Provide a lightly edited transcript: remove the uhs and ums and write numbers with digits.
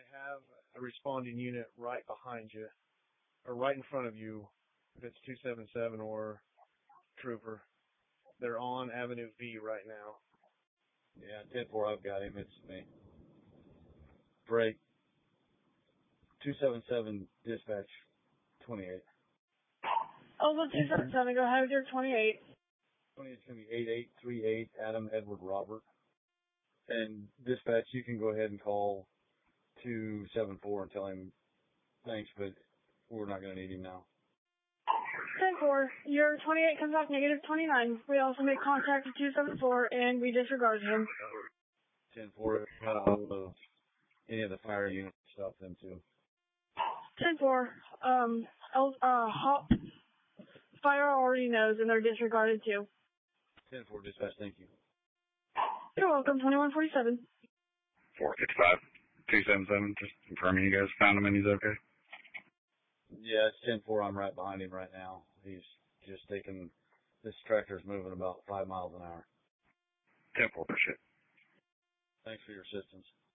have a responding unit right behind you, or right in front of you, if it's 277 or Trooper. They're on Avenue V right now. Yeah, 10-4, I've got him. It's me. Break. 277, dispatch, 28. Over 277, go ahead with your 28. 28 is going to be 8838, Adam Edward Robert. And dispatch, you can go ahead and call 274 and tell him thanks, but we're not going to need him now. 10-4, your 28 comes off negative 29. We also make contact with 274 and we disregard him. 10-4, got a hold of any of the fire units to stop them too. 10-4, fire already knows and they're disregarded too. 10-4, dispatch, thank you. You're welcome, 2147. 455, 277, just confirming you guys found him and he's okay? Yeah, it's 10-4, I'm right behind him right now. He's just taking, this tractor's moving about 5 miles an hour. 10-4, appreciate it. Thanks for your assistance.